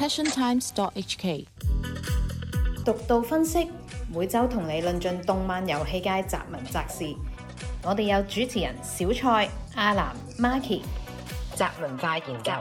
passiontimes.hk。 獨到分析，每週同你論盡動漫遊戲界雜文雜事。我哋有主持人小蔡、阿藍、Marky， 雜文化研究。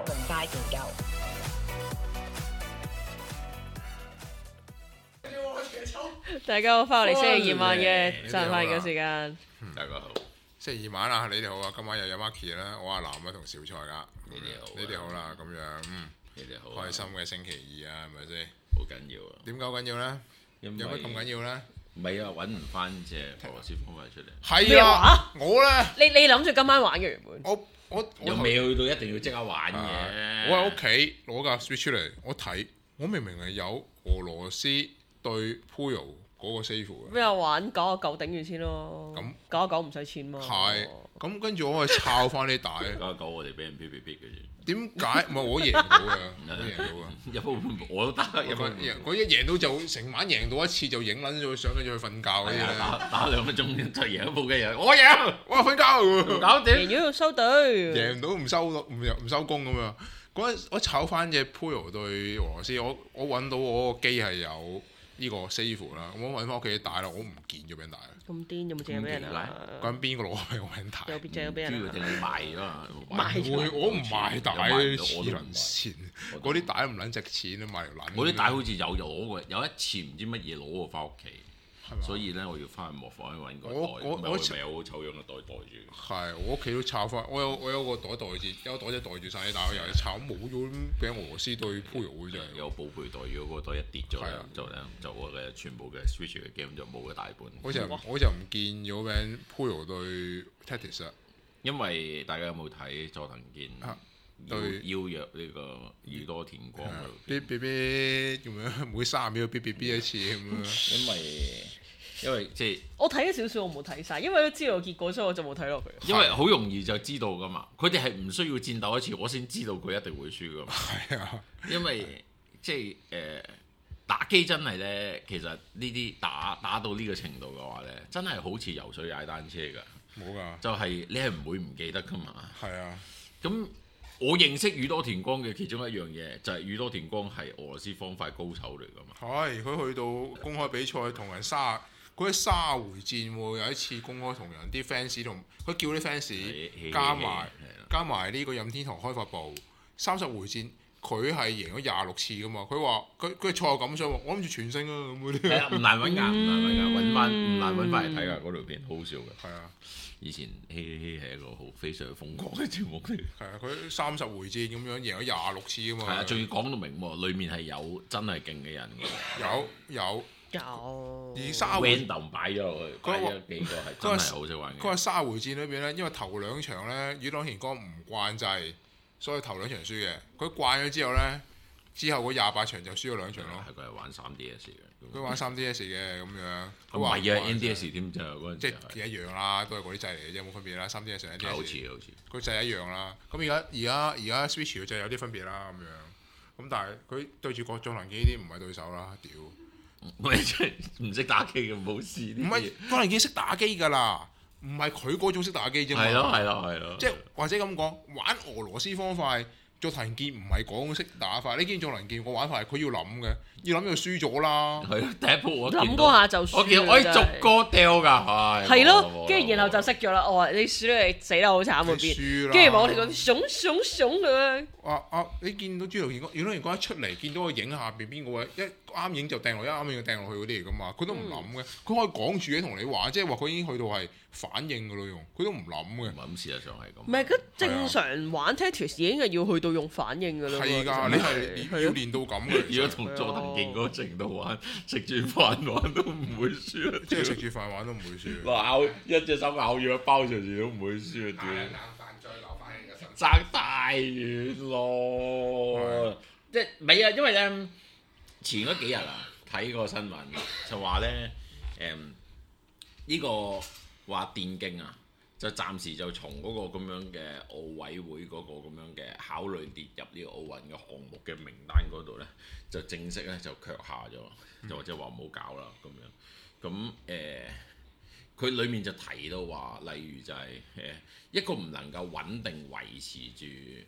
大家好，翻嚟星期二晚嘅雜文化研究時間。 大家好，星期二晚啦，你哋好啊！今晚又有 Marky 啦，我阿藍啊同小蔡噶，你哋好啦，咁樣你哋好， 開心嘅星期二啊，係咪先？ 好緊要啊！ 點解好緊要咧？有乜咁緊要咧？ 唔係啊，揾唔翻隻俄羅斯方塊出嚟。 係啊，我咧， 你諗住今晚玩嘅原本？ 我又未去到一定要即刻玩嘅。 我喺屋企攞架 Switch 出嚟，我睇，我明明係有俄羅斯對 Puyo 嗰個 save 嘅。 咩玩99頂住先咯？ 咁 99唔使錢嘛？ 係，咁跟住我去抄翻啲帶。 99我哋俾人 PPP 嘅啫。 點解？唔係我贏到嘅，我贏到嘅。 一鋪我都得， 佢一贏到就成晚贏到一次就影撚咗，上跟住去瞓覺嗰啲咧。 打2個鐘就贏一鋪嘅人，我贏， 我瞓覺喎， 搞掂。 贏咗要收隊， 贏唔到唔收工咁樣。嗰陣我炒翻隻 Puyo 對俄羅斯，我揾到我個機係有呢個 save 啦，我揾翻屋企帶啦，我唔見咗俾人帶。 咁癲有冇借俾人啊？ 嗰陣邊個攞俾我俾人帶？ 有邊借咗俾人啊？ 主要定係賣咗啊！ 我唔賣帶，黐撚線。嗰啲帶唔撚值錢啊，賣條撚。 嗰啲帶好似有攞過，有一次唔知乜嘢攞過翻屋企。所以咧，我要翻去磨房揾個袋，我咪有好醜樣嘅袋袋住。 係，我屋企都抄翻，我有個袋袋住，有個袋仔袋住晒啲，但係我又抄冇咗，俾俄羅斯對 Puyo 嘅啫。 有寶貝袋，如果個袋一跌咗咧，就我嘅全部嘅 Switch 嘅 game 就冇咗大半。 我就唔見咗名 Puyo 對 Tactics 啦。 因為大家有冇睇佐藤健邀約呢個宇多田光嗰度 ？B B 咁樣，每30秒 B B 一次咁樣。 因為即係我睇咗少少，我冇睇晒，因為都知道結果，所以我就冇睇落去。 因為好容易就知道噶嘛，佢哋係唔需要戰鬥一次，我先知道佢一定會輸噶嘛。 係啊， 因為即係打機真係咧，其實呢啲打到呢個程度嘅話咧，真係好似游水踩單車㗎。 冇㗎， 就係你係唔會唔記得㗎嘛。 係啊，咁我認識宇多田光嘅其中一樣嘢，就係宇多田光係俄羅斯方塊高手嚟㗎嘛。 係，佢去到公開比賽同人佢喺沙回戰喎，有一次公開同人啲 fans 同佢叫啲 fans 加埋呢個任天堂開發部30回戰，佢係贏咗26次㗎嘛。佢話佢係錯感想喎，我諗住全勝啊咁嗰啲。 係啊，唔難揾㗎，揾翻唔難揾翻嚟睇㗎，嗰條片好好笑㗎。 係啊， 以前希係一個好非常瘋狂嘅節目嚟。 係啊，佢30回戰咁樣贏咗26次㗎嘛。 係啊，仲要講到明喎，裡面係有真係勁嘅人㗎。 有。而沙回 random 擺咗落去，擺咗幾個係真係好識玩嘅。 佢話沙回戰裏邊咧，因為頭兩場咧，宇多田光唔慣制，所以頭兩場輸嘅。佢慣咗之後咧，之後嗰28場就輸咗2場咯。 係佢係玩 3DS 嘅。 佢玩 3DS 嘅咁樣。 唔係啊 NDS 添咋嗰陣時。 即係一樣啦，都係嗰啲掣嚟嘅啫，冇分別啦。3DS 同 NDS。 好似。 佢掣一樣啦。咁而家 Switch 嘅掣有啲分別啦咁樣。咁但係佢對住佐藤健呢啲唔係對手啦，屌！ 我真係唔識打機嘅，冇事。 唔係佐藤健識打機㗎啦，唔係佢嗰種識打機啫嘛。 係咯。 即係或者咁講，玩俄羅斯方塊，佐藤健唔係講識打法。你見佐藤健個玩法係佢要諗嘅，要諗就輸咗啦。 係第一鋪我諗嗰下就輸。 我見我可以逐個掉㗎， 係咯，跟住然後就識咗啦。我話你輸你死得好慘嗰邊，跟住我哋講熊咁樣。 你見到朱浩健宇多田光一出嚟，見到個影下邊邊個位一啱影就掟落，一啱影就掟落去嗰啲嚟㗎嘛，佢都唔諗嘅，佢可以講住嘅同你話，即係話佢已經去到係反應㗎咯，用佢都唔諗嘅。 咁事實上係咁。 唔係，佢正常玩 Tetris 已經係要去到用反應㗎啦。 係㗎，你係要練到咁嘅。 如果同佐藤健嗰個程度玩，食住飯玩都唔會輸。 即係食住飯玩都唔會輸。 咬一隻手咬住一包上住都唔會輸啊！ 冷飯再留翻起個身。 爭太遠咯，即係唔係啊？因為咧前嗰幾日啊睇個新聞就話咧呢個話電競啊就暫時就從嗰個咁樣嘅奧委會嗰個咁樣嘅考慮列入呢個奧運嘅項目嘅名單嗰度咧，就正式咧就卻下咗，就或者話唔好搞啦咁樣。咁佢裡面就提到話，例如就係一個唔能夠穩定維持住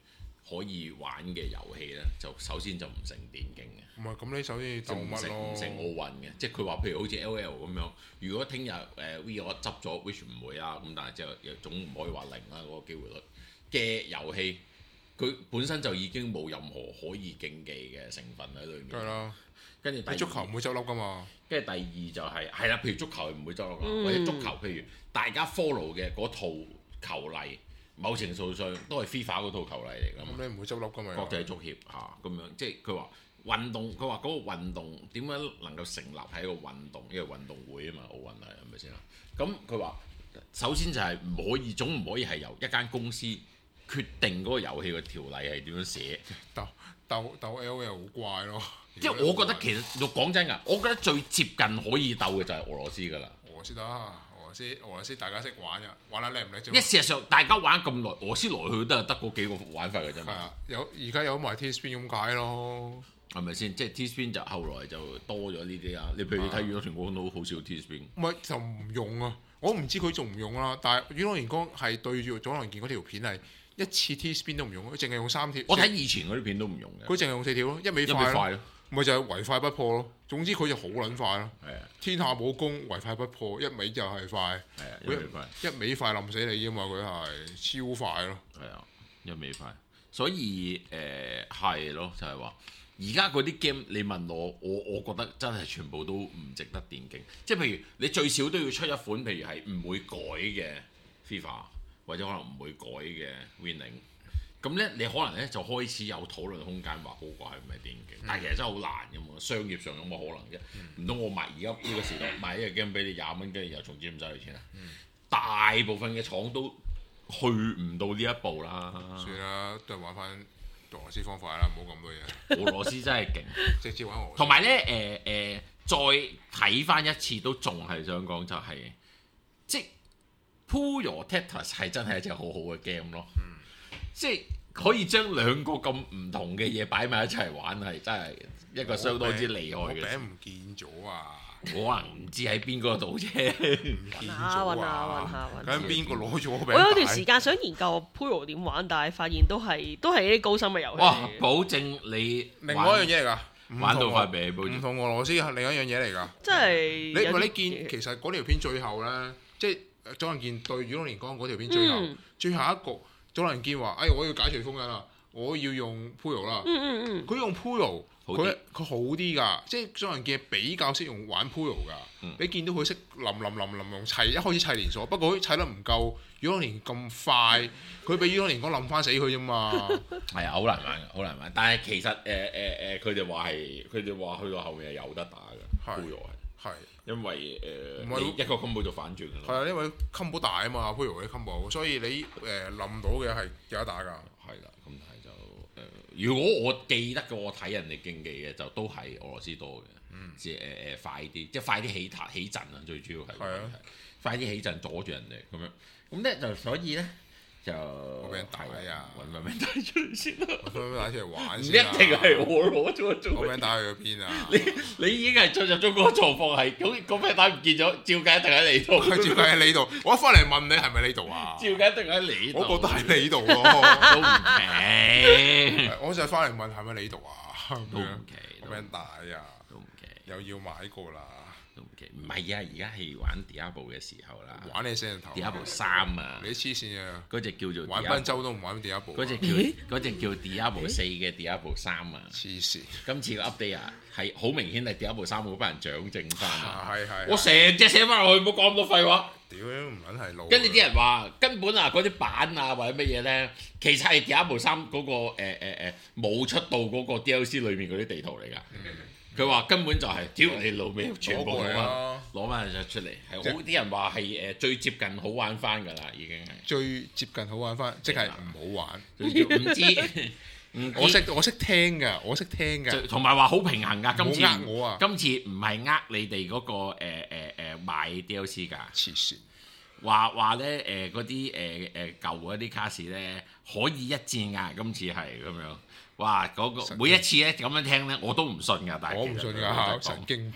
可以玩嘅遊戲咧，就首先就唔成電競嘅。 唔係咁，你首先要鬥乜咯？ 唔成奧運嘅，即係佢話譬如好似 LOL 咁樣，如果聽日V 我執咗 ，which 唔會啦，咁但係之後總唔可以話零啦嗰個機會率嘅遊戲，佢本身就已經冇任何可以競技嘅成分喺裏面。 係啦， 跟住足球唔會執笠㗎嘛。 跟住第二就係啦，譬如足球唔會執笠㗎，或者足球譬如大家 follow 嘅嗰套球例，某程度上都係 FIFA 嗰套球例嚟㗎嘛。 咁你唔會執笠㗎嘛？ 國際足協嚇咁樣，即係佢話運動，佢話嗰個運動點樣能夠成立係一個運動，因為運動會啊嘛，奧運係咪先啦？咁佢話首先就係唔可以，總唔可以係由一間公司決定嗰個遊戲嘅條例係點樣寫。 鬥 LOL 好怪咯。 即係我覺得其實講真㗎，我覺得最接近可以鬥嘅就係俄羅斯㗎啦。 俄羅斯得，俄羅斯大家識玩㗎，玩得叻唔叻啫？ 因為事實上大家玩咁耐，俄羅斯來去都係得嗰幾個玩法㗎啫嘛。 係啊，而家有埋 T-Spin 咁解咯。 係咪先？即係 T-Spin 就後來就多咗呢啲啊。你譬如睇宇多田光都好少 T-Spin。 唔係就唔用啊！我唔知佢仲唔用啦。但係宇多田光係對住佐良健嗰條片係一次 T-Spin 都唔用，佢淨係用3條。 我睇以前嗰啲片都唔用嘅。 佢淨係用4條咯，一味快咯。咪就係唯快不破咯。總之佢就好撚快咯。 係啊。 天下武功唯快不破，一味就係快。 係啊，一味快。 一味快冧死你啊嘛！佢係超快咯。 係啊，一味快。所以係咯，就係話而家嗰啲 game 你問我覺得真係全部都唔值得電競。即係譬如你最少都要出一款，譬如係唔會改嘅 FIFA，或者可能唔會改嘅 Winning。咁咧，你可能咧就開始有討論空間，話好怪係咪電競？但係其實真係好難嘅嘛，商業上有冇可能啫？唔通我賣而家呢個時代賣一個 game 俾你20蚊，跟住又重置唔使你錢啊？大部分嘅廠都去唔到呢一步啦。 算啦，都係玩翻俄羅斯方法啦，唔好咁多嘢。 俄羅斯真係勁， 直接玩俄羅斯。 同埋咧再睇翻一次都仲係想講就係、即係 Puyo Tetris 係真係一隻好好嘅 game 咯。即係可以將兩個咁唔同嘅嘢擺埋一齊玩，係真係一個相當之厲害嘅。 餅唔見咗啊！ 可能唔知喺邊個度啫， 唔見咗啊！咁邊個攞咗我餅？ 我有段時間想研究 Puyo 點玩，但係發現都係一啲高深嘅遊戲。 哇！保證你另外一樣嘢嚟㗎， 玩到塊餅， 唔同俄羅斯係另一樣嘢嚟㗎。 真係你見其實嗰條片最後咧，即係佐良健對宇多田光嗰條片最後一局。佐良健話：我要解除封印啦，我要用 Puyo 啦。佢用 Puyo，佢好啲㗎，即係佐良健比較識用玩 Puyo 㗎。你見到佢識冧砌，一開始砌連鎖，不過佢砌得唔夠宇多田咁快，佢俾宇多田光冧翻死佢啫嘛。 係啊，好難玩㗎，好難玩。但係其實佢哋話去到後面係有得打㗎 Puyo 係。因為你一個 combo 就反轉㗎啦。 係啊，因為 combo 大啊嘛，Puyo 嗰啲 combo，所以你冧到嘅係有得打㗎。 係啦，咁但係就如果我記得嘅，我睇人哋競技嘅就都係俄羅斯多嘅，即係快啲，即係快啲起陣啊！最主要係快啲起陣阻住人哋咁樣。咁咧就所以咧就我俾人打啊！ 揾個名打出嚟先啦， 揾個名打出嚟玩唔一先啦。 定係我攞咗做。 個名打去咗邊啊？ 你已經係進入咗嗰個狀況係，咁個名打唔見咗，照計一定喺你度。 照計喺你度，我一翻嚟問你係咪你度啊？ 照計一定喺你度。 我覺得係你度咯， 都唔奇。 我就翻嚟問係咪你度啊？ 都唔奇。 個名打啊！ 都唔奇。 又要買過啦。 唔係啊，而家係玩 Diablo 嘅時候啦。 玩你死人頭。 Diablo 3啊！ 你黐線啊！ 嗰隻叫做玩賓州都唔玩 Diablo。 嗰隻叫 Diablo 4嘅 Diablo 3啊！ 黐線！ 今次個 update 啊，係好明顯係 Diablo 3嗰班人掌正翻啊！ 係。 我成隻寫翻落去，唔好講咁多廢話。 屌唔撚係路。 跟住啲人話根本啊，嗰啲版啊或者乜嘢咧，其實係 Diablo 3嗰個冇出到嗰個 DLC 裏面嗰啲地圖嚟㗎。佢話根本就係屌你老味，全部攞翻出嚟，係好啲人話係最接近好玩翻㗎啦，已經係最接近好玩翻，即係唔好玩。 唔知我識聽㗎， 同埋話好平衡㗎。今次呃我啊！ 今次唔係你哋嗰個買 DLC 㗎， 黐線。 話咧嗰啲舊嗰啲卡士咧可以一戰㗎，今次係咁樣。哇！嗰個每一次咧咁樣聽咧，我都唔信㗎，但係我唔信㗎，神經病。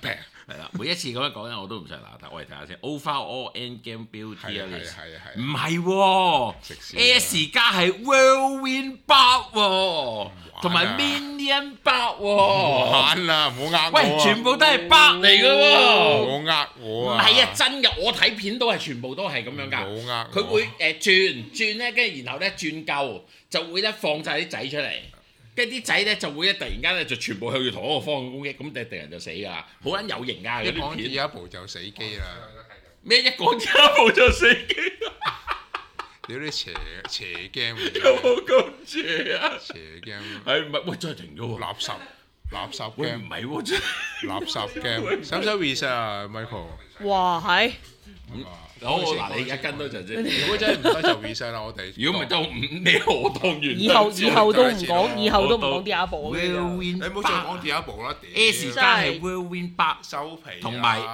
係啦，每一次咁樣講咧，我都唔使嗱，但我哋睇下先。Overall Endgame Beauty 啊， 係唔係喎 S 加係 Whirlwind Bar 喎，同埋 Minion Bar 喎。 玩啦，唔好呃我。 喂，全部都係 Bar 嚟嘅喎。 唔好呃我啊！ 唔係啊，真㗎，我睇片都係全部都係咁樣㗎。 唔好呃我。 佢會轉咧，跟住然後咧轉夠，就會咧放晒啲仔出嚟。跟住啲仔咧就會突然間咧就全部向住同一個方向攻擊，咁敵人就死㗎，好撚有型㗎嗰啲片。 第一步就死機啦！ 咩一講第一步就死機？ 屌啲邪 game 有冇咁邪啊？ 邪 game 係唔係？喂，真係停咗喎！ 垃圾喂， game 唔係喎，真係垃圾 game，使唔使 reset 啊，Michael？ 哇係， 好嗱，你而家跟多陣啫。 如果真係唔得就 reset 啦，我哋。 如果唔係都你我當完。 以後都唔講，以後都唔講第一步。 你唔好再講第一步啦，屌 S 加係 Whirlwind Bar 收皮啦， 同埋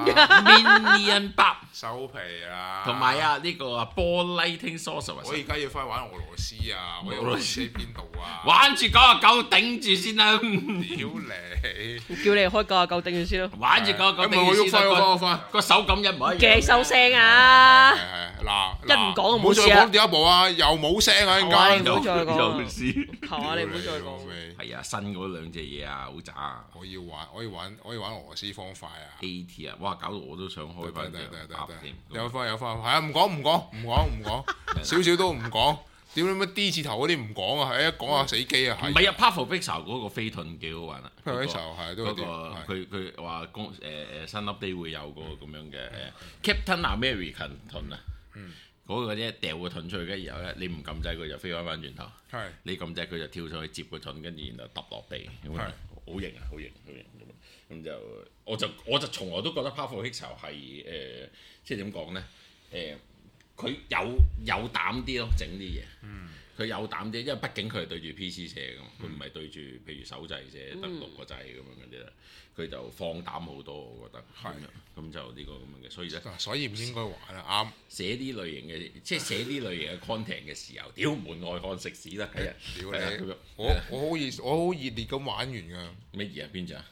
Minion Bar 收皮啦， 同埋啊呢個啊 Ball Lightning Sorcerer。 我而家要翻去玩俄羅斯啊！我俄羅斯喺邊度啊？ 玩住99頂住先啦！ 屌你！ 叫你開99頂住先咯。 玩住99頂住先啦！ 喐翻個手感一模一樣。 嘅收聲啊！ 嗱， 一唔講就唔好再冇事啦講第一步啊！又冇聲啊！陣係啊， 間你唔好再講又啦。 試。 係啊，你唔好再講。 係啊，新嗰兩隻嘢啊，好渣啊我要玩俄羅斯方塊啊！ ！AT 啊，哇！搞到我都想開翻隻鴨添。 有翻，係啊！唔講，少少都唔講。點解乜 D 字頭嗰啲唔講啊？係一講下死機啊！ 唔係啊 Path of Exile 嗰個飛盾幾好玩啊！ Path of Exile 係都有嗰啲個佢話新 update 會有個咁樣嘅Captain American 盾啊！嗰個啫掉個盾出去，跟住然後咧你唔撳掣佢就飛翻轉頭， 係你撳掣佢就跳上去接個盾，跟住然後揼落地，咁啊好型啊，好型咁就我就從來都覺得 Path of Exile 係即係點講咧佢有膽啲咯，整啲嘢。佢有膽啲，因為畢竟佢係對住 PC 寫㗎嘛，佢唔係對住譬如手掣寫得6個掣咁樣嗰啲咧，佢就放膽好多，我覺得。係。咁就呢個咁樣嘅，所以唔應該玩啊！啱。寫啲類型嘅，即係寫啲類型嘅 content 嘅時候，屌門外漢食屎啦！係啊， 屌你！我好熱烈咁玩完㗎。 咩嘢啊？邊隻啊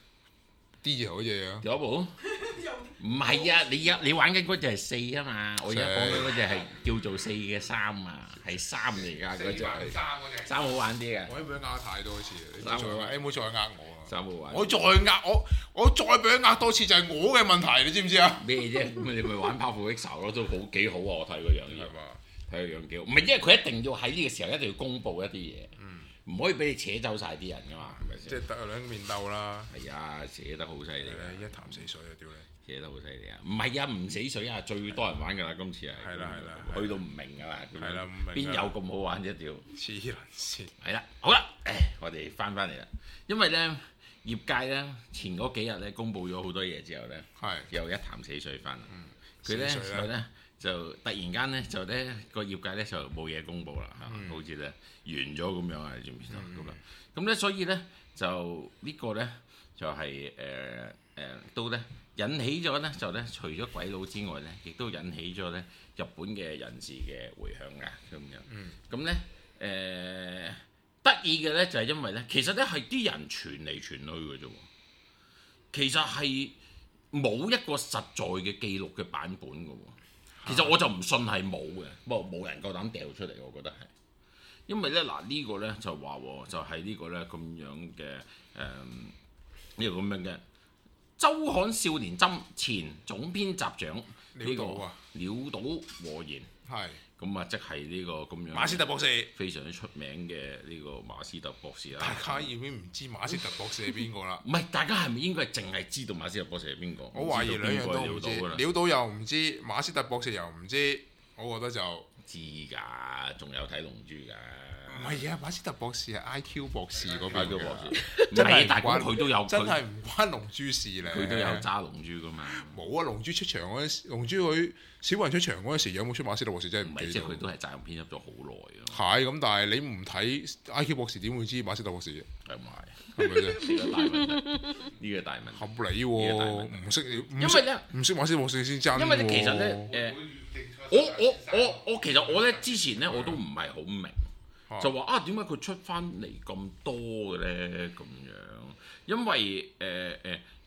？D 字頭嗰隻啊？ 有一部？唔係啊！你玩緊嗰隻係4啊嘛，我而家講緊嗰隻係叫做4嘅3啊，係3嚟㗎嗰隻。3好玩啲嘅。 我俾佢呃太多次啦！你唔好再呃我啊 ！3好玩。 我再俾佢呃多次就係我嘅問題，你知唔知啊？ 咩啫？咁你咪玩 Path of Exile 咯，都幾好啊！我睇個樣嘢。 係嘛？ 睇個樣幾好，唔係因為佢一定要喺呢個時候一定要公佈一啲嘢，唔可以俾你扯走晒啲人㗎嘛，係咪先？ 即係得兩面鬥啦。 係啊，寫得好犀利啊！ 一潭死水啊！屌你！ 寫得好犀利啊！唔係啊，唔死水啊，最多人玩㗎啦，今次係。 係啦， 去到唔明㗎啦。 係啦，唔明。 邊有咁好玩啫？屌！ 黐撚線。 係啦，好啦，我哋翻嚟啦，因為咧業界咧前嗰幾日咧公佈咗好多嘢之後咧，又一潭死水翻啦。佢咧就突然間咧就咧個業界咧就冇嘢公佈啦，好似咧完咗咁樣啊，你知唔知道咁啦？咁咧所以咧就呢個咧就係都咧引起咗咧就咧除咗鬼佬之外咧，亦都引起咗咧日本嘅人士嘅迴響㗎咁樣。咁咧得意嘅咧就係因為咧，其實咧係啲人傳嚟傳去嘅啫喎，其實係冇一個實在嘅記錄嘅版本嘅喎。其實我就唔信係冇嘅，不過冇人夠膽掉出嚟，我覺得係。因為咧嗱呢個咧就話就係呢個咧咁樣嘅呢個咁樣嘅週刊少年針前總編輯長呢個鳥島和彥係。咁啊，即係呢個咁樣馬斯特博士非常之出名嘅呢個馬斯特博士啦。大家已經唔知馬斯特博士係邊個啦？唔係，大家係咪應該淨係知道馬斯特博士係邊個？我懷疑兩樣都唔知，料到又唔知，馬斯特博士又唔知，我覺得就知㗎，仲有睇龍珠㗎。唔係啊，馬斯特博士係 IQ 博士嗰邊嘅，真係但係佢都有，真係唔關龍珠事咧。佢都有揸龍珠㗎嘛？冇啊，龍珠出場嗰陣時，龍珠佢小雲出場嗰陣時有冇出馬斯特博士真係唔記得。即係佢都係責任編輯咗好耐咯。係咁，但係你唔睇 IQ 博士點會知馬斯特博士嘅？係唔係？係咪啫？呢個大問題，呢個大問題。合理喎，唔識因為咧唔識馬斯特博士先真。因為咧其實咧我其實我咧之前咧我都唔係好明。就話點解佢出翻嚟咁多嘅咧咁樣？因為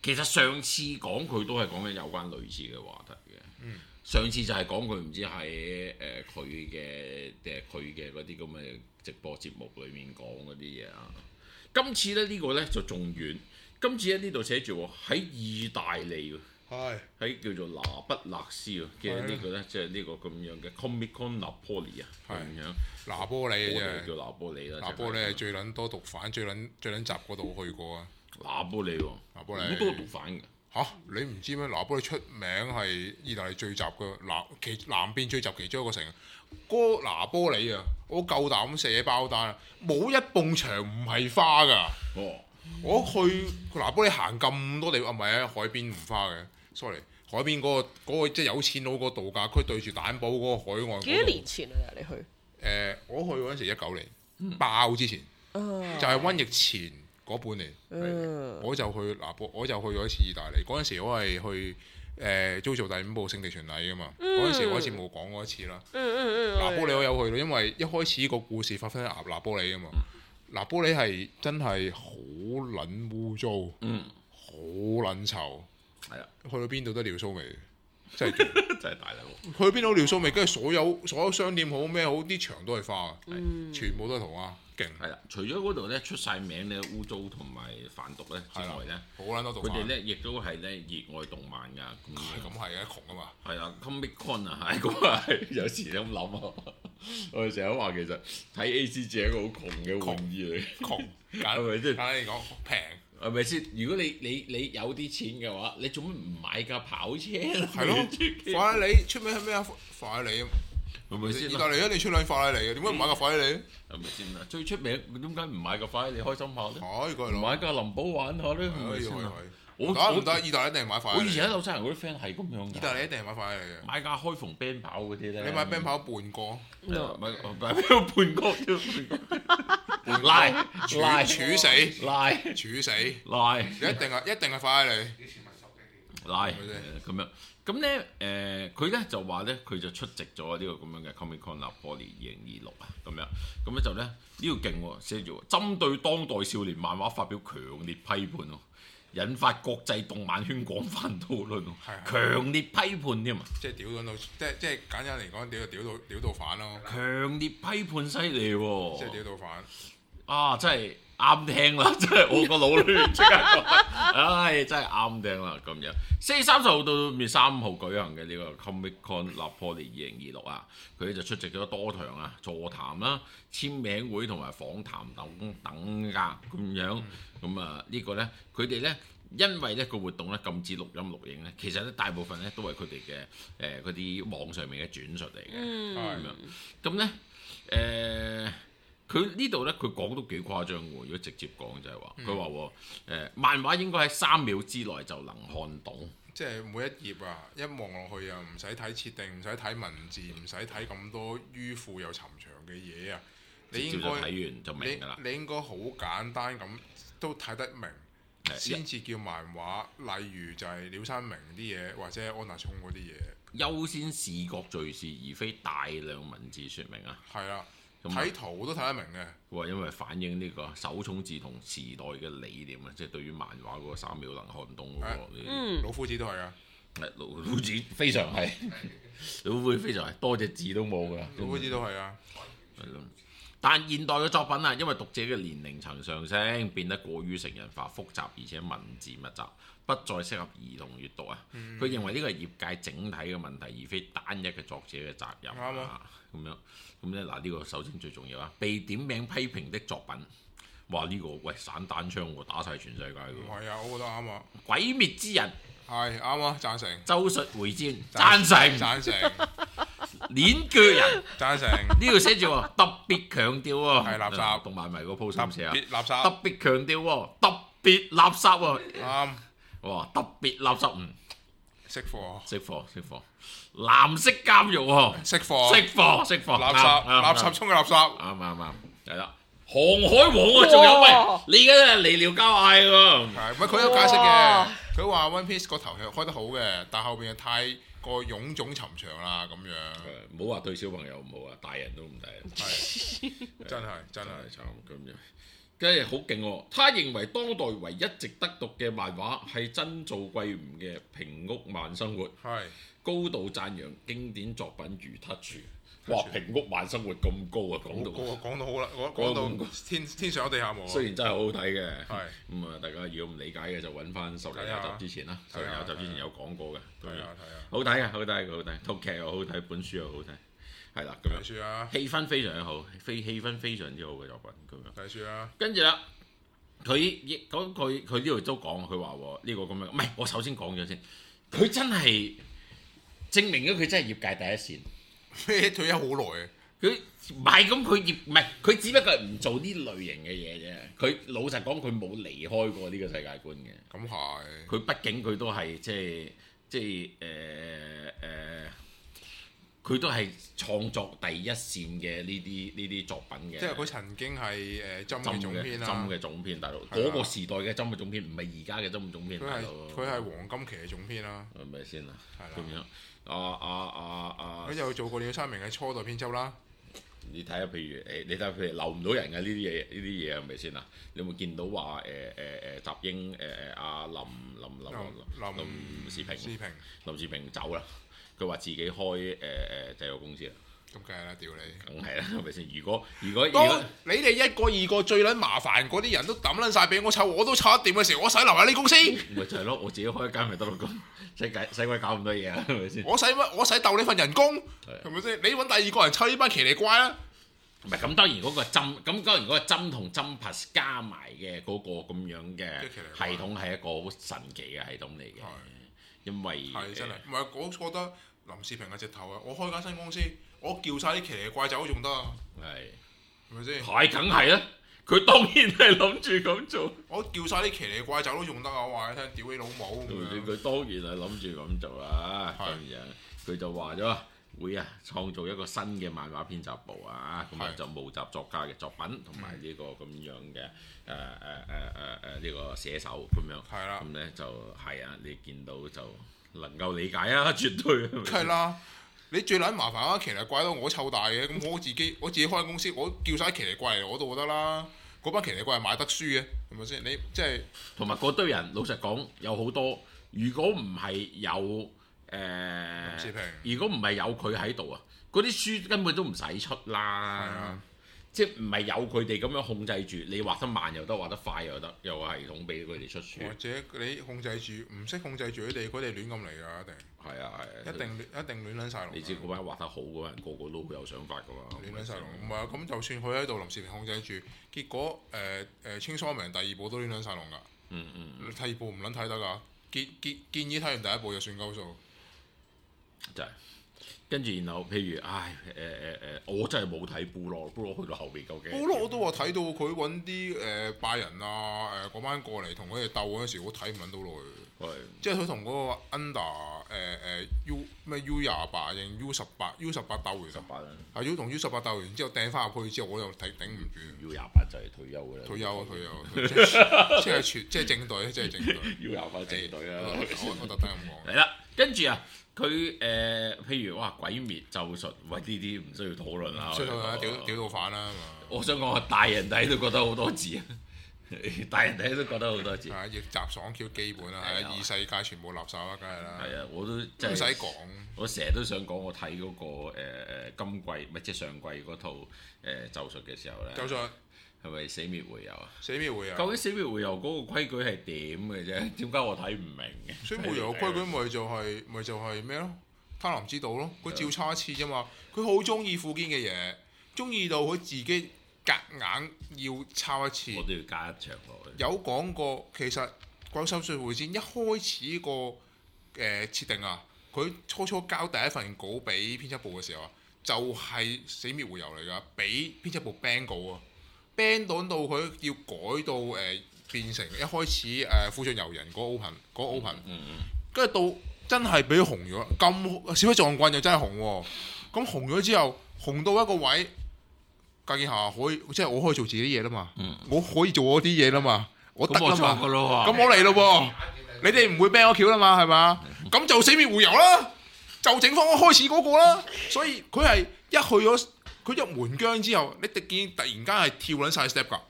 其實上次講佢都係講緊有關類似嘅話題嘅。上次就係講佢唔知喺佢嘅嗰啲咁嘅直播節目裡面講嗰啲嘢啊。今次咧呢個咧就仲遠。今次喺呢度寫住喺意大利喎，喺叫做拿不勒斯嘅呢個咧，即係呢個咁樣嘅 Comic Con Napoli 啊，咁樣拿波里嘅啫， 叫拿波里啦。 拿波里係最撚多毒販，最撚集嗰度去過啊！ 拿波里喎， 拿波里好多毒販嘅。 嚇，你唔知咩？拿波里出名係意大利最集嘅南邊最集其中一個城。嗰個拿波里啊，我夠膽寫包單啊！冇一埲牆唔係花㗎。我去拿波里行咁多地方，唔係啊，海邊唔花嘅 ，sorry， 海邊嗰個即係有錢佬個度假區對住蛋堡嗰個海岸。 幾多年前啊？你去？ 我去嗰陣時19年，爆之前，就係瘟疫前嗰半年，我就去咗一次意大利。嗰陣時我係去租做第5部聖地巡禮㗎嘛，嗰陣時我好似冇講過一次啦。拿波里我有去咯，因為一開始個故事發生喺拿波里㗎嘛。拿波里係真係好撚污糟，好撚臭， 係啊， 去到邊度都尿騷味，真係真係大佬。 去邊度尿騷味，跟住所有商店好咩好，啲牆都係花嘅，全部都係塗鴉，勁。 係啦，除咗嗰度咧出晒名咧污糟同埋販毒咧之外咧， 好撚多毒販。 佢哋咧亦都係咧熱愛動漫㗎。 咁係嘅，窮啊嘛。 係啊 Comic Con 啊，係咁啊，有時咁諗啊。我哋成日都話其實睇 AC 只係一個好窮嘅玩意嚟， 窮係咪先？ 簡單嚟講平， 係咪先？如果你有啲錢嘅話，你做乜唔買架跑車？ 係咯，法拉利出名係咩啊？法拉利啊， 係咪先？ 意大利一定出名法拉利嘅，點解唔買架法拉利咧？ 係咪先啊？最出名點解唔買架法拉利開心下咧？ 唔買架林寶玩下咧，係咪先啊？ 唔得，意大利一定買法拉利。 我以前喺紐西蘭嗰啲 friend 係咁樣㗎。 意大利一定係買法拉利嘅。 買架開篷 band 跑嗰啲咧。 你買 band 跑半個。 買半個拉處死拉處死拉， 一定係法拉利。 拉咁樣。咁咧佢咧就話咧，佢就出席咗呢個咁樣嘅 Comic Con Napoli 2026啊，咁樣咁咧就咧呢個勁喎，寫住針對當代少年漫畫發表強烈批判喎。引發國際動漫圈廣泛討論喎，強烈批判添啊！ 即係屌到，即係簡單嚟講，屌到反咯。 強烈批判犀利喎！ 即係屌到反啊！真係啱聽啦，真係我個腦裏面即刻講，唉，真係啱聽啦咁樣。4月30號到5月3號舉行嘅呢個 Comic Con Napoli 2026啊，佢就出席咗多場啊座談啦、簽名會同埋訪談等等㗎咁樣。咁啊呢個咧，佢哋咧因為咧個活動咧禁止錄音錄影咧，其實咧大部分咧都係佢哋嘅嗰啲網上面嘅轉述嚟嘅，咁樣。咁咧佢呢度咧佢講都幾誇張喎，如果直接講就係話，佢話漫畫應該喺3秒之內就能看懂， 即係每一頁啊，一望落去啊，唔使睇設定，唔使睇文字，唔使睇咁多迂腐又尋常嘅嘢啊，你應該睇完就明㗎啦。你應該好簡單咁都睇得明，先至叫漫畫。例如就係鳥山明啲嘢，或者安達充嗰啲嘢， 優先視覺敘事而非大量文字説明啊。 係啦。睇圖都睇得明嘅， 哇！因為反映呢個手塚治同時代嘅理念啊，即係對於漫畫嗰個3秒能看懂嗰個。老夫子都係啊， 老夫子非常係，老夫子非常係，多隻字都冇㗎。 老夫子都係啊， 係咯。但現代嘅作品啊，因為讀者嘅年齡層上升，變得過於成人化、複雜，而且文字密集，不再適合兒童閱讀啊。佢認為呢個係業界整體嘅問題，而非單一嘅作者嘅責任啊。咁樣咁咧嗱，呢個首先最重要啊！被點名批評的作品，話呢個喂散彈槍喎，打晒全世界㗎。 係啊，我覺得啱啊。 鬼滅之刃係啱啊，贊成。 咒術迴戰贊成。鏈鋸人贊成。 呢度寫住喎，特別強調喎。 係垃圾。 動漫迷個 post 寫啊。 特別垃圾。 特別強調喎，特別垃圾喎。 啱。 哇！特別垃圾識貨。 藍色監獄喎，識貨， 垃圾沖嘅垃圾， 啱，係啦。航海王啊，仲有喂，你而家嚟聊交嗌喎， 係咪佢有解釋嘅？佢話 One Piece 個頭其實開得好嘅，但後邊又太過臃腫尋常啦咁樣。 唔好話對小朋友唔好啊，大人都唔抵。 係真係慘咁樣。 跟住好勁喎！他認為當代唯一值得讀嘅漫畫係真造貴吾嘅《平屋慢生活》，高度讚揚經典作品如《Touch》。哇！《平屋慢生活》咁高啊， 講到好啦，講到天上有地下無。 雖然真係好好睇嘅， 係大家如果唔理解嘅就揾翻10零廿集之前啦，10零廿集之前有講過嘅， 睇下好睇嘅，好睇，套劇又好睇，本書又好睇。係啦，咁樣睇書啊， 氣氛非常之好，氣氛非常之好嘅作品咁樣。 睇書啊， 跟住啦，佢呢度都講，佢話呢個咁樣，唔係我首先講咗先，佢真係證明咗佢真係業界第一線。 咩退休好耐啊？ 佢唔係咁，佢只不過係唔做呢類型嘅嘢啫。佢老實講，佢冇離開過呢個世界觀嘅。 咁係。 佢畢竟佢都係佢都係創作第一線嘅呢啲作品嘅。 即係佢曾經係針嘅總編啦。 針嘅總編大佬，嗰個時代嘅針嘅總編，唔係而家嘅針嘅總編大佬。 佢係黃金期嘅總編啦。 係咪先啊？ 係啦。 咁樣佢有做過《鳥山明》嘅初代編輯啦。 你睇下，譬如留唔到人嘅呢啲嘢係咪先啊？你有冇見到話集英阿林時平走啦？佢話自己開製作公司啦。 咁梗係啦，屌你！ 梗係啦，係咪先？如果你哋一個二個最撚麻煩嗰啲人都抌撚晒俾我湊，我都湊得掂嘅時候，我使留喺呢公司？ 咪就係咯，我自己開一間咪得咯，咁使鬼搞咁多嘢啊？係咪先？ 我使鬥你份人工，係咪先？你揾第二個人湊呢班騎呢怪啦。 唔係咁，當然嗰個針同針 plus 加埋嘅嗰個咁樣嘅系統係一個好神奇嘅系統嚟嘅，因為係真係唔係我覺得林士平係直頭啊！我開間新公司，我叫晒啲騎呢怪走都仲得啊！係咪先？ 係梗係啦，佢當然係諗住咁做。 我叫晒啲騎呢怪走都仲得啊！我話你聽，屌你老母！ 佢當然係諗住咁做啦。咁樣佢就話咗會創造一個新嘅漫畫編輯部啊，咁就募集作家嘅作品同埋呢個咁樣嘅呢個寫手咁樣。係啦。咁咧就係啊，你見到就能夠理解啊，絕對。 係啦。你最撚麻煩啊！騎呢怪都我湊大嘅，咁我自己開間公司，我叫晒騎呢怪嚟我度就得啦。嗰班騎呢怪係買得書嘅，係咪先？你即係同埋嗰堆人，老實講有好多，如果唔係有林士平， 如果唔係有佢喺度啊，嗰啲書根本都唔使出啦。即係唔係有佢哋咁樣控制住，你畫得慢又得，畫得快又得，有個系統俾佢哋出書。 或者你控制住，唔識控制住佢哋亂咁嚟㗎，一定。係啊，一定亂撚晒龍。 你知嗰班畫得好嗰人，個個都好有想法㗎嘛。 亂撚晒龍，唔係啊！咁就算佢喺度臨時控制住，結果清疏明第二部都亂撚晒龍㗎。第二部唔撚睇得㗎，建議睇完第一部就算鳩數。 就係。跟住然後譬如我真係冇睇部落去到後邊究竟。 部落我都話睇到佢揾啲拜仁啊嗰班過嚟同佢哋鬥嗰陣時，我睇唔揾到落去。即係佢同嗰個 under U28 定 U18 鬥完。係要同 U18 鬥完之後掟翻入去之後，我又頂唔住。 U28就係退休㗎啦。退休， 即係正隊，即係正隊。 U28正隊啦。 我特登咁講。 係啦，跟住啊。佢譬如鬼滅咒術，喂呢啲唔需要討論啦。 衰到屌到反啦嘛！ 我想講大人睇都覺得好多字啊，大人睇都覺得好多字。 係逆襲爽 Q 基本啦，係異世界全部垃圾啦，梗係啦。 係啊，我都真係唔使講。我成日都想講，我睇嗰個今季唔係即係上季嗰套咒術嘅時候咧。咒術。係咪死滅回遊啊？ 死滅回遊。 究竟死滅回遊嗰個規矩係點嘅啫？點解我睇唔明嘅？ 死滅回遊嘅規矩咪就係咩咯？貪婪之道咯，佢照抄一次啫嘛。佢好中意富堅嘅嘢，中意到佢自己夾硬要抄一次。 我都要加一場落去。 有講過，其實《怪獸歲會戰》一開始個設定啊，佢初交第一份稿俾編輯部嘅時候啊，就係死滅回遊嚟㗎，俾編輯部 ban 稿啊。ban 到佢要改到變成一開始富進遊人嗰個 open，跟住到真係俾佢紅咗，咁小飛撞棍就真係紅喎。咁紅咗之後，紅到一個位，計見下可以，即係我可以做自己啲嘢啦嘛。我可以做我啲嘢啦嘛，我得啦嘛。咁我嚟咯喎，你哋唔會 ban 我橋啦嘛，係嘛？咁就死滅回遊啦，就整翻我開始嗰個啦。所以佢係一去咗。佢入門疆之後，你突然間係跳撚晒 step 㗎，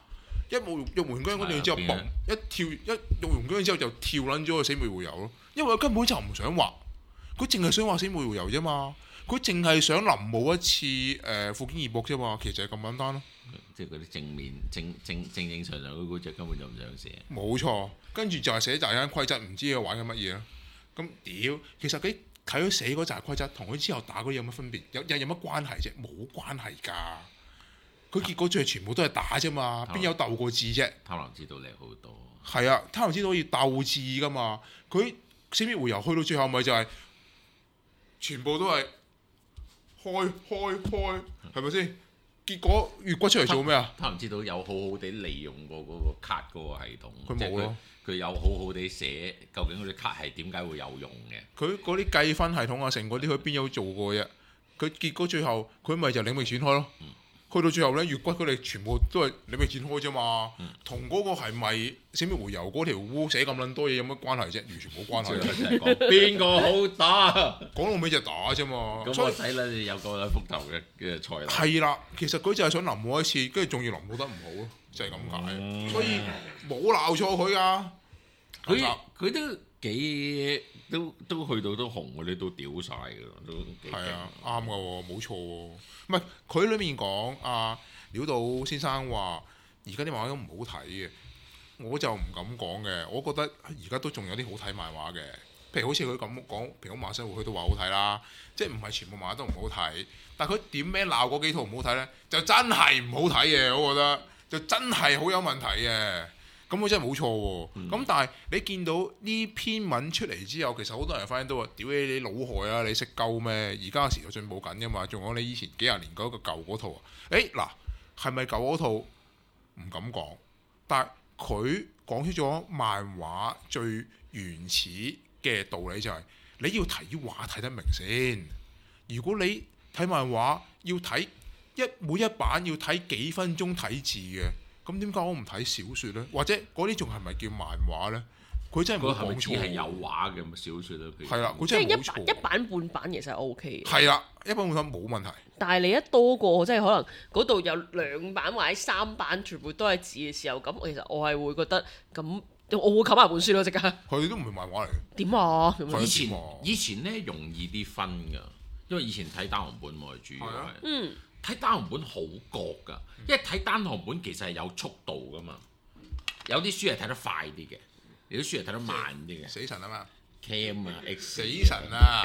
一冇玉門疆嗰段之後，嘣玉門疆之後就跳撚咗個死滅回遊咯。因為佢根本就唔想畫，佢淨係想畫死滅回遊啫嘛。佢淨係想臨摹一次富堅義博啫嘛。其實就係咁簡單咯。 即係嗰啲正面正常嗰個隻根本就唔想寫。 冇錯，跟住就係寫大間規則，唔知佢玩緊乜嘢啦。咁屌，其實佢睇佢寫嗰紮規則，同佢之後打嗰啲有乜分別？有乜關係啫？冇關係㗎。佢結果最後全部都係打啫嘛，邊有鬥過字啫？ 貪婪之島叻好多。係啊，貪婪之島可以鬥字㗎嘛。佢死滅回遊去到最後咪就係全部都係開，係咪先？結果月骨出嚟做咩啊？ 貪婪之島有好好地利用過嗰個卡嗰個系統， 佢冇咯。 佢有好好地寫究竟嗰啲卡係點解會有用嘅。 佢嗰啲計分系統啊，成嗰啲佢邊有做過啫？佢結果最後佢咪就領域展開咯。去到最後咧，月骨佢哋全部都係領域展開啫嘛。同嗰個係咪死滅回遊嗰條烏寫咁撚多嘢有乜關係啫？完全冇關係。 邊個好打？ 講到尾就打啫嘛。 咁我睇啦，你有個覆頭嘅賽啦。 係啦，其實佢就係想臨摹一次，跟住仲要臨摹得唔好咯，就係咁解。所以冇鬧錯佢噶。 佢都幾都去到都紅嗰啲都屌晒噶，都幾勁。係啊，啱噶喎，冇錯喎。唔係佢裏面講料到先生話，而家啲漫畫都唔好睇嘅，我就唔敢講嘅。我覺得而家都仲有啲好睇漫畫嘅，譬如好似佢咁講，蘋果漫生活佢都話好睇啦，即係唔係全部漫畫都唔好睇。但係佢點名鬧嗰幾套唔好睇呢，就真係唔好睇嘅。我覺得就真係好有問題嘅。咁我真係冇錯喎。咁但係你見到呢篇文出嚟之後，其實好多人反映都話：屌你老害啊！你識鳩咩？而家時代進步緊㗎嘛。仲講你以前幾廿年嗰個舊嗰套啊？嗱，係咪舊嗰套？唔敢講。但係佢講出咗漫畫最原始嘅道理就係、是、你要睇畫睇得明先。如果你睇漫畫要睇每一版要睇幾分鐘睇字嘅。咁點解我唔睇小説呢？或者嗰啲仲係咪叫漫畫呢？佢真係冇講錯。係有畫嘅小説咧。係啦，佢真係冇錯。 一版半版其實係 O K 嘅。 係啦，一版半版冇問題。 但係你一多過，即係可能嗰度有2版或者3版，全部都係字嘅時候，咁其實我係會覺得咁，我會冚埋本書咯，即刻。佢都唔係漫畫嚟嘅。 點啊？ 以前咧容易啲分㗎，因為以前睇單行本我係主要係。睇單行本好覺㗎，因為睇單行本其實係有速度㗎嘛，有啲書係睇得快啲嘅，有啲書係睇得慢啲嘅。 死神啊嘛 ，Cam 啊 X 死神啊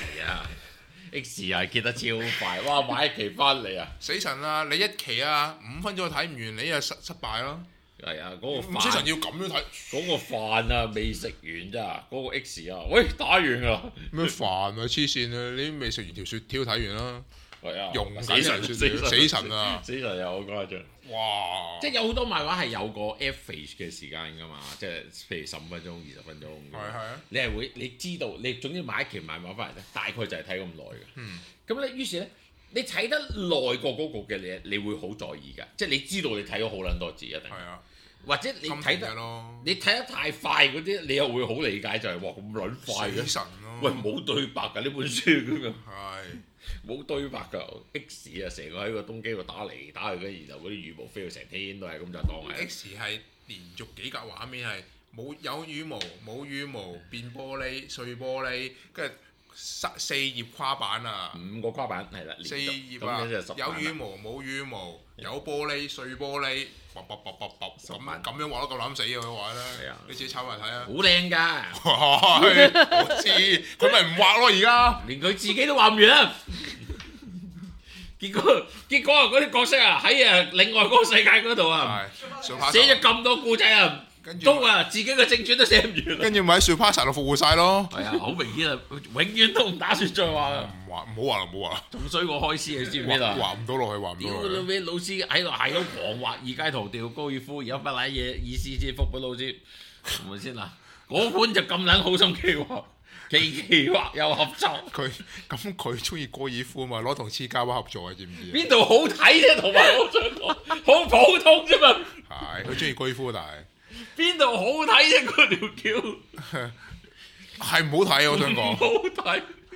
X 啊記得超快，哇買一期翻嚟啊！ 死神啊，你一期啊5分鐘睇唔完，你就失敗咯。 係啊，嗰個死神要咁樣睇， 嗰個飯啊未食完咋，嗰個 X 啊，喂打完啦！ 咩飯啊黐線啊！你未食完條雪條睇完啦。用死神啊！死神又好誇張， 哇！ 即係有好多漫畫係有個 average 嘅時間㗎嘛，即係譬如15分鐘、20分鐘。係啊！你係會你知道，你總之買一期漫畫翻嚟咧，大概就係睇咁耐嘅。咁咧，於是咧，你睇得耐過嗰個嘅你會好在意㗎，即係你知道你睇咗好撚多字一定。係啊！或者你睇得太快嗰啲，你又會好理解就係哇咁撚快嘅。死神咯！喂，冇對白㗎呢本書咁樣。係。冇對白㗎 ，X 啊，成個喺個東機度打嚟打去，跟然後嗰啲羽毛飛到成天都係咁就當係。 X 係連續幾格畫面係有羽毛冇羽毛變玻璃碎玻璃，跟住4頁跨版啊 ，5個跨版係啦 ，4頁啊，有羽毛冇羽毛，有玻璃碎玻璃，咁樣畫都夠膽死嘅佢畫啦。係啊，你自己抄埋睇啊。 好靚㗎， 我知，佢咪唔畫咯而家， 連佢自己都畫唔完啊！結果啊，嗰啲角色啊喺另外嗰個世界嗰度啊，寫咗咁多故仔啊，都自己嘅正傳都寫唔完。 跟住咪喺 Superstar 度復活晒咯。 係啊，好明顯啊，永遠都唔打算再畫啦。 唔好畫啦。仲衰過開師你知唔知啊？ 畫唔到落去，畫唔到落去。 屌你老師喺度係咁狂畫二階堂調高爾夫，而家乜撚嘢意思先？福本老師係咪先啊？嗰本就咁撚好心機畫。奇畫又合作， 佢中意高爾夫嘛？攞同黐膠合作啊，知唔知？ 邊度好睇啫？同埋我想講，好普通啫嘛。 係，佢中意高爾夫，但係邊度好睇啫？嗰條橋係唔好睇啊！我想講， 唔好睇。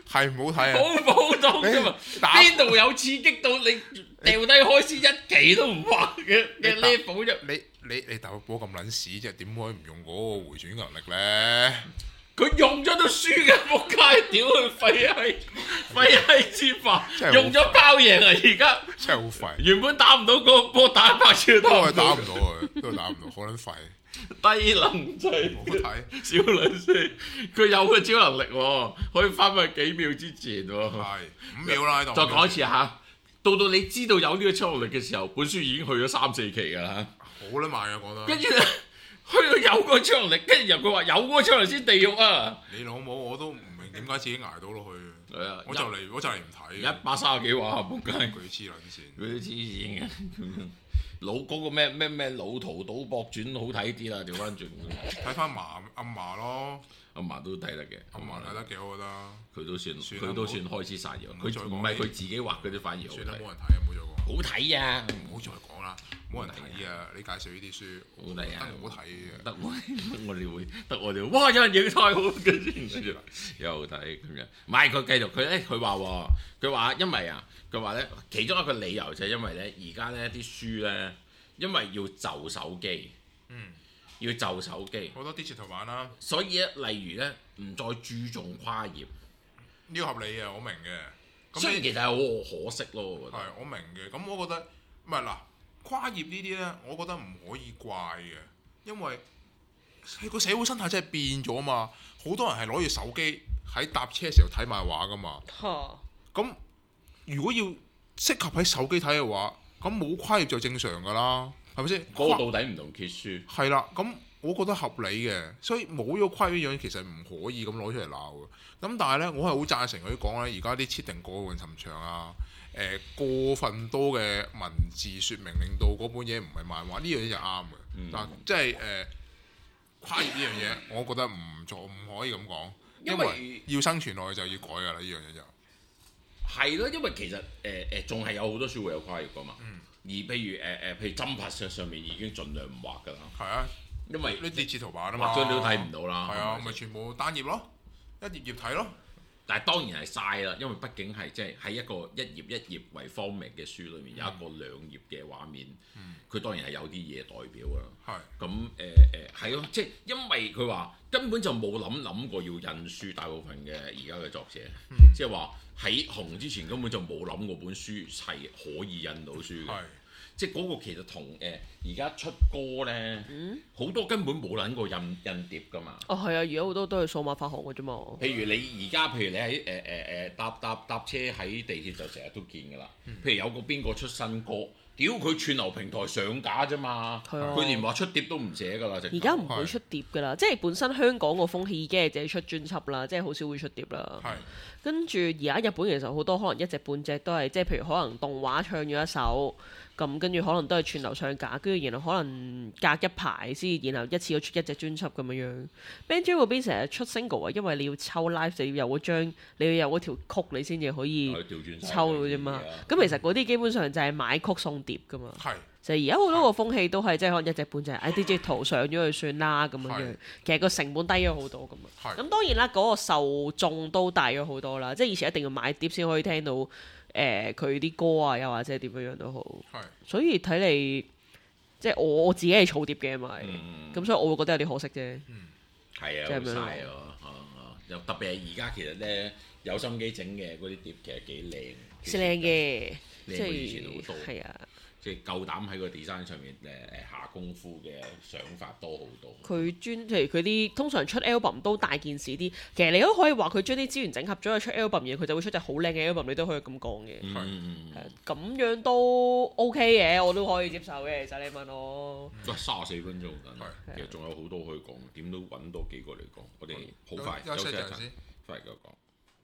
係唔好睇啊！ 好普通啫嘛，邊度有刺激到你掉低開始一期都唔畫嘅 level 啫？ 你大陸波咁撚屎啫，點可以唔用嗰個回轉能力咧？ 佢用咗都輸嘅，仆街！屌佢廢閪之法，用咗包贏啊！而家真係好廢。 原本打唔到個波，打100次都打唔到佢，都打唔到，好撚廢。 低能仔， 好睇， 小撚聲。佢有個超能力喎，可以翻返去幾秒之前喎。 係5秒啦喺度。 再講一次嚇，到你知道有呢個超能力嘅時候，本書已經去咗3-4期㗎啦。 好撚慢啊，講得。 跟住咧。去到有個超能力，跟住佢話有嗰個超能力先地獄啊！ 你老母我都唔明點解自己捱到落去。 係啊， 我就嚟唔睇。 130幾話仆街， 佢黐撚線。 佢黐線嘅。老嗰個咩老圖賭博傳好睇啲啦，調翻轉。 睇翻阿嫲咯， 阿嫲都睇得嘅， 阿嫲睇得幾好我覺得。 佢都算開始殺藥。佢唔係佢自己畫嗰啲反而好睇。 算啦，冇人睇啊，冇再講。 好睇啊！ 唔好再講啦，冇人睇啊！你介紹呢啲書， 好睇啊！ 好睇嘅。 得我哋會，哇！有人影太好，跟住又好睇咁樣。唔係佢繼續，佢話因為啊，佢話咧其中一個理由就係因為咧而家咧啲書咧，因為要就手機，要就手機， 好多 digital 版啦。 所以咧，例如咧唔再注重跨頁， 呢個合理嘅，我明嘅。 雖然其實係好可惜咯，我覺得。 係，我明嘅。咁我覺得唔係嗱，跨頁呢啲咧，我覺得唔可以怪嘅，因為個社會生態真係變咗嘛。好多人係攞住手機喺搭車嘅時候睇漫畫噶嘛。咁如果要適合喺手機睇嘅話，咁冇跨頁就正常噶啦，係咪先？ 嗰個到底唔同揭書。 係啦，咁我覺得合理嘅，所以冇咗跨頁呢樣嘢其實唔可以咁攞出嚟鬧嘅。咁但係咧，我係好贊成佢講咧，而家啲設定過分尋長啊，過分多嘅文字説明，令到嗰本嘢唔係漫畫，呢樣嘢就啱嘅。但即係跨頁呢樣嘢，我覺得唔可以咁講，因為要生存落去就要改㗎啦，呢樣嘢就係咯，因為其實仲係有好多書會有跨頁㗎嘛。而譬如針拍上面已經盡量唔畫㗎啦。 係啊， 因為呢啲截圖版啊嘛， 畫咗你都睇唔到啦。 係啊，咪全部單頁咯。一頁頁睇咯， 但係當然係嘥啦，因為畢竟係即係喺一個一頁一頁為方名嘅書裏面，有一個2頁嘅畫面，佢當然係有啲嘢代表㗎啦。係咁係咯，即係因為佢話根本就冇諗過要印書，大部分嘅而家嘅作者，即係話喺紅之前根本就冇諗過本書係可以印到書嘅。即係嗰個其實同而家出歌咧，好多根本冇諗過印碟㗎嘛。哦，係啊，而家好多都係數碼發行㗎啫嘛。譬如你喺搭車喺地鐵就成日都見㗎啦。譬如有個邊個出新歌，屌佢串流平台上架啫嘛。佢連話出碟都唔寫㗎啦。而家唔會出碟㗎啦，即係本身香港個風氣已經係自己出專輯啦，即係好少會出碟啦。跟住而家日本其實好多可能一隻半隻都係，即係譬如可能動畫唱咗一首。咁跟住可能都係串流上架，跟住然後可能隔一排先，然後一次過出一隻專輯咁樣樣。Band J 嗰邊成日出 single 啊，因為你要抽 live 就要有嗰張，你要有嗰條曲你先至可以抽到啫嘛。咁其實嗰啲基本上就係買曲送碟噶嘛。就係而家好多個風氣都係即係可能一隻半隻，digital 上咗去算啦咁樣樣。其實個成本低咗好多咁啊。咁當然啦，嗰個受眾都大咗好多啦。即係以前一定要買碟先可以聽到。佢啲歌啊，又或者點樣樣都好，所以睇嚟即係我自己係儲碟嘅咪，咁所以我會覺得有啲可惜啫。係啊，好嘥啊！又特別係而家其實咧有心機整嘅嗰啲碟其實幾靚，靚嘅，即係以前好多。係啊。即係夠膽喺個 design 上面下功夫嘅想法多好多。佢譬如佢啲通常出 album 都大件事啲，其實你都可以話佢將啲資源整合咗去出 album 嘢，佢就會出隻好靚嘅 album，你都可以咁講嘅。咁樣都 OK 嘅，我都可以接受嘅。其實你問我，34分鐘緊，其實仲有好多可以講，點都揾多幾個嚟講。我哋好快休息一陣先，翻嚟繼續講。